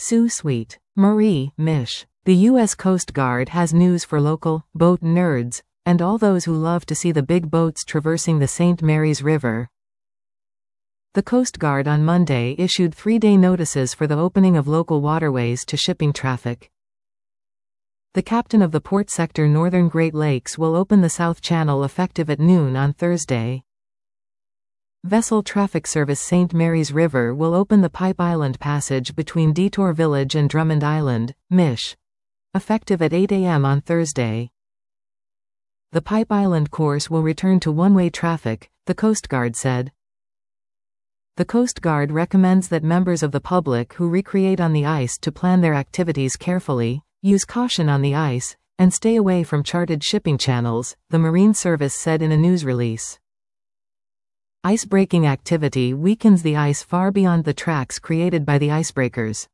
Sue Sweet. Marie, Mish. The U.S. Coast Guard has news for local boat nerds and all those who love to see the big boats traversing the St. Mary's River. The Coast Guard on Monday issued 3-day notices for the opening of local waterways to shipping traffic. The captain of the port sector Northern Great Lakes will open the South Channel effective at noon on Thursday. Vessel Traffic Service St. Mary's River will open the Pipe Island Passage between Detour Village and Drummond Island, Mich. Effective at 8 a.m. on Thursday. The Pipe Island course will return to one-way traffic, the Coast Guard said. The Coast Guard recommends that members of the public who recreate on the ice to plan their activities carefully, use caution on the ice, and stay away from charted shipping channels, the Marine Service said in a news release. Ice-breaking activity weakens the ice far beyond the tracks created by the icebreakers.